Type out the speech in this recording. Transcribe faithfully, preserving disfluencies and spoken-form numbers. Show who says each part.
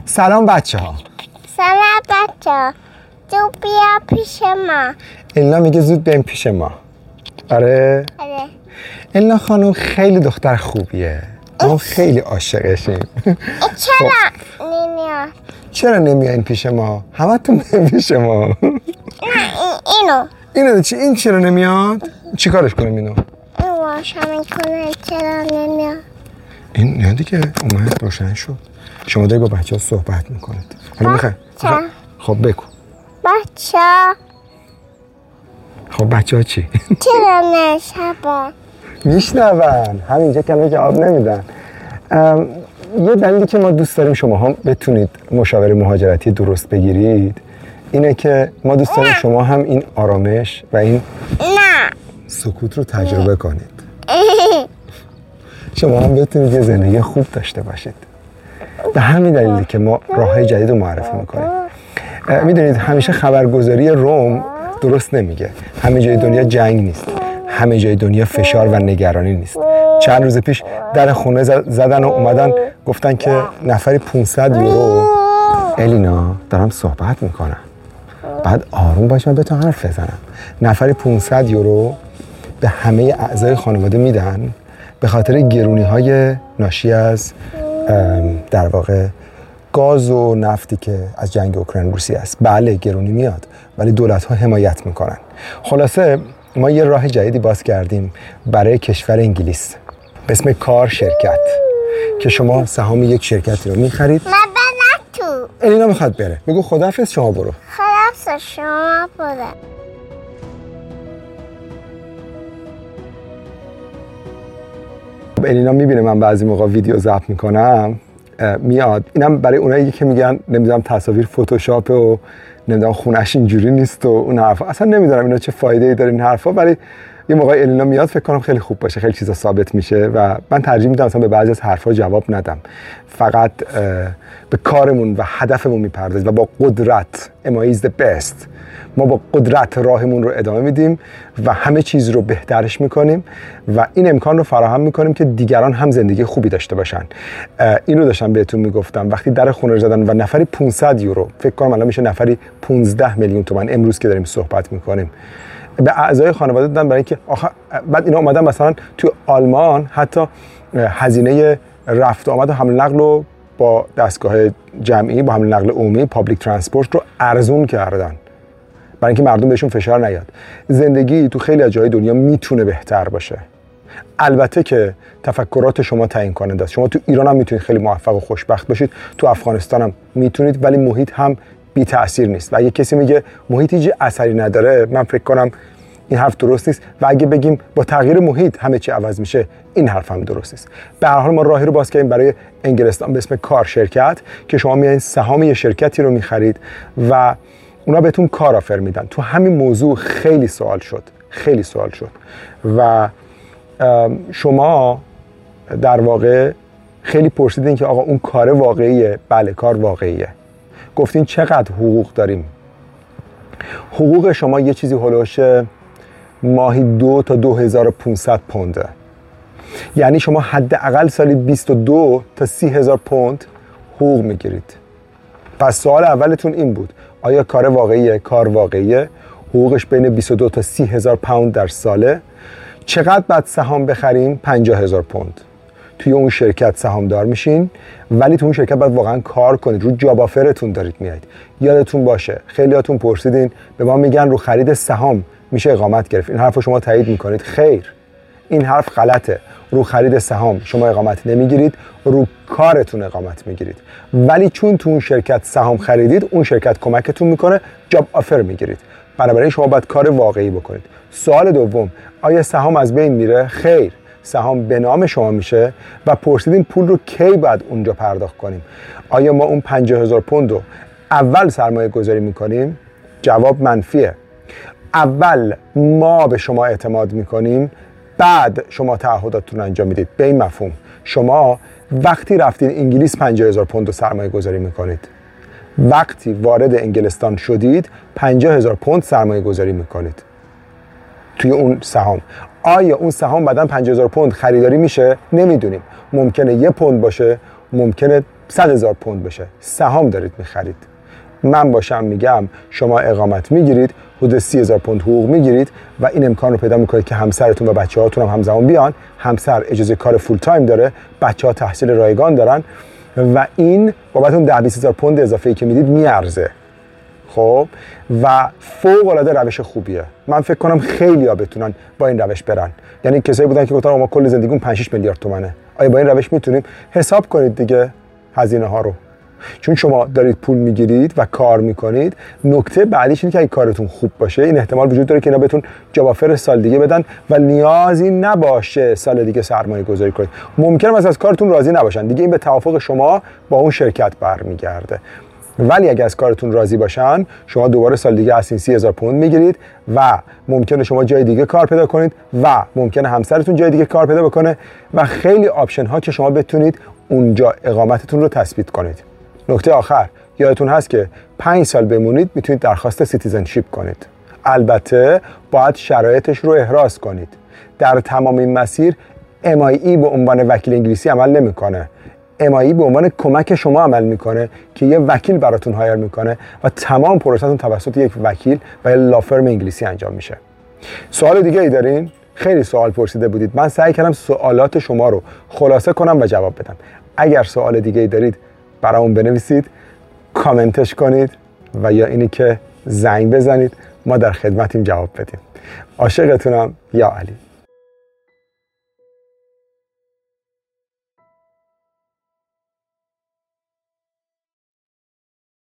Speaker 1: سلام بچه ها.
Speaker 2: سلام بچه ها. زود بیا پیش ما.
Speaker 1: الینا میگه زود بیاین پیش ما. آره؟
Speaker 2: آره.
Speaker 1: الینا خانم خیلی دختر خوبیه. ما خیلی عاشقشیم.
Speaker 2: چرا نمیاد؟
Speaker 1: چرا نمیاین پیش ما؟ همتون میاین پیش ما.
Speaker 2: نه اینو.
Speaker 1: اینو چی؟ این چرا نمیاد؟ چی کارش کنیم اینو؟
Speaker 2: این واشا میکنه چرا نمیاد؟
Speaker 1: این نه دیگه اومد روشن شد. شما داری با بچه ها صحبت میکنید. حالا میخوای؟ خب بگو.
Speaker 2: بچه
Speaker 1: خب بچه ها چی؟
Speaker 2: چرا نشبه؟
Speaker 1: میشنون همینجا کلمه جواب نمیدن. یه دلیلی که ما دوست داریم شما هم بتونید مشاوره مهاجرتی درست بگیرید اینه که ما دوست داریم شما هم این آرامش و این
Speaker 2: نه
Speaker 1: سکوت رو تجربه کنید. شما هم بتونید یه زندگی خوب داشته باشید. به همین دلیلی که ما راههای جدید رو معرفی میکنیم. میدونید همیشه خبرگزاری روم درست نمیگه. همه جای دنیا جنگ نیست. همه جای دنیا فشار و نگرانی نیست. چند روز پیش در خونه زدن و اومدن گفتن که نفری پانصد یورو. الینا دارم صحبت میکنم. بعد آروم باش من به تو حرف بزنم. نفری پانصد یورو به همه اعضای خانواده میدن به خاطر گرونی های ناشی از در واقع گاز و نفتی که از جنگ اوکراین روسیه است. بله گرونی میاد ولی دولت ها حمایت میکنن. خلاصه ما یه راه جدیدی باز کردیم برای کشور انگلیس به اسم کار شرکت که شما سهام یک شرکتی رو میخرید.
Speaker 2: من برم تو.
Speaker 1: الینا میخواد بره. میگو خداحافظ شما برو.
Speaker 2: خداحافظ شما برو.
Speaker 1: الینا میبینه من بعضی موقع ویدیو ضبط میکنم میاد. اینم برای اونایی که میگن نمیدونم تصاویر فتوشاپ و نمیدونم خونش اینجوری نیست و اون حرفا. اصلا نمیدونم اینا چه فایده ای داره این حرفا، ولی یه موقع الینا میاد فکر کنم خیلی خوب باشه، خیلی چیزا ثابت میشه و من ترجیح میدم مثلا به بعضی از حرفا جواب ندم، فقط به کارمون و هدفمون میپردازیم و با قدرت ام is the best ما با قدرت راهمون رو ادامه میدیم و همه چیز رو بهترش میکنیم و این امکان رو فراهم میکنیم که دیگران هم زندگی خوبی داشته باشن. این رو داشتم بهتون میگفتم وقتی در خونه رو زدن و نفری پانصد یورو، فکر کنم الان میشه نفری پانزده میلیون تومان امروز که داریم صحبت میکنیم، به اعضای خانواده دادن برای اینکه آخه بعد اینا اومدن مثلا تو آلمان حتی هزینه رفت و آمد و حمل نقل رو با دستگاه جمعی با حمل نقل عمومی پابلیک ترانسپورت رو ارزون کردن برای اینکه مردم بهشون فشار نیاد. زندگی تو خیلی از جای دنیا میتونه بهتر باشه. البته که تفکرات شما تعیین کننده است. شما تو ایران هم میتونید خیلی موفق و خوشبخت باشید، تو افغانستان هم میتونید، ولی محیط هم بی تأثیر نیست. و اگه کسی میگه محیط هیچ اثری نداره، من فکر کنم این حرف درست نیست و اگه بگیم با تغییر محیط همه چی عوض میشه، این حرف هم درست نیست. به هر حال ما راهی رو باز کردیم برای انگلستان به اسم کار شرکت که شما میایین سهام یه شرکتی رو میخرید و اونا بهتون کار آفر میدن. تو همین موضوع خیلی سوال شد خیلی سوال شد و شما در واقع خیلی پرسیدین که آقا اون کار واقعیه؟ بله کار واقعیه. گفتین چقدر حقوق داریم؟ حقوق شما یه چیزی هلوش ماهی دو تا دو هزار و پانصد پونده، یعنی شما حداقل سالی بیست و دو تا سی هزار پوند حقوق میگیرید. پس سوال اولتون این بود آیا کار واقعیه؟ کار واقعیه. حقوقش بین بیست و دو تا سی هزار پوند در ساله. چقدر باید سهام بخریم؟ پنجاه هزار پوند. توی اون شرکت سهامدار میشین، ولی تو اون شرکت باید واقعا کار کنید. رو جاب آفرتون دارید میایید. یادتون باشه خیلیاتون پرسیدین به ما میگن رو خرید سهام میشه اقامت گرفت. این حرف رو شما تایید میکنید؟ خیر، این حرف غلطه. رو خرید سهام شما اقامت نمیگیرید، رو کارتون اقامت میگیرید. ولی چون تو اون شرکت سهام خریدید، اون شرکت کمکتون میکنه، جاب آفر میگیرید. بنابراین شما باید کار واقعی بکنید. سوال دوم، آیا سهام از بین میره؟ خیر، سهام به نام شما میشه و پرسیدین پول رو کی باید اونجا پرداخت کنیم؟ آیا ما اون پنجاه هزار پوند رو اول سرمایه گذاری میکنیم؟ جواب منفیه. اول ما به شما اعتماد میکنیم، بعد شما تعهداتتون رو انجام میدید. به این مفهوم شما وقتی رفتین انگلیس پنجاه هزار پوند رو سرمایه گذاری میکنید، وقتی وارد انگلستان شدید پنجاه هزار پوند سرمایه گذاری میکنید توی اون سهام. آیا اون سهام بعداً پنجاه هزار پوند خریداری میشه؟ نمیدونیم. ممکنه یه پوند باشه، ممکنه صد هزار پوند بشه، سهام دارید میخرید، من باشم میگم شما اقامت میگیرید، حدود سی هزار پوند حقوق میگیرید و این امکان رو پیدا میکنید که همسرتون و بچه هاتون هم همزمان بیان. همسر اجازه کار فول تایم داره، بچه ها تحصیل رایگان دارن و این بابت اون ده بیست هزار پوند اضافه‌ای که میدید میارزه. خب و فوق العاده روش خوبیه. من فکر کنم خیلی‌ها بتونن با این روش برن. یعنی کسایی بودن که گفتن ما کل زندگیمون پنج شش میلیارد تومانه، آیا با این روش میتونیم؟ حساب کنید دیگه هزینه ها رو. چون شما دارید پول میگیرید و کار میکنید، نکته بعدیش اینه که اگه کارتون خوب باشه این احتمال وجود داره که اینا بهتون جاب آفر سال دیگه بدن و نیازی نباشه سال دیگه سرمایه گذاری کنید. ممکنه مثلا از کارتون راضی نباشن دیگه، این به توافق شما با اون شرکت برمیگرده. ولی اگه از کارتون راضی باشن شما دوباره سال دیگه از این سی هزار پوند میگیرید و ممکنه شما جای دیگه کار پیدا کنید و ممکنه همسرتون جای دیگه کار پیدا بکنه و خیلی آپشن ها که شما بتونید اونجا اقامتتون رو تثبیت کنید. نکته آخر، یادتون هست که پنج سال بمونید میتونید درخواست سیتیزنشیپ کنید. البته باید شرایطش رو احراز کنید. در تمام این مسیر ام آی ای به عنوان وکیل انگلیسی عمل نمیکنه. ام آی ای به عنوان کمک شما عمل میکنه که یه وکیل براتون هایر میکنه و تمام پروسه‌تون توسط یک وکیل و یه لافرم انگلیسی انجام میشه. سوال دیگه ای دارین؟ خیلی سوال پرسیده بودید. من سعی کردم سوالات شما رو خلاصه کنم و جواب بدم. اگر سوال دیگه ای دارید برامون بنویسید، کامنتش کنید و یا اینی که زنگ بزنید ما در خدمتیم جواب بدیم. عاشقتونم. یا علی.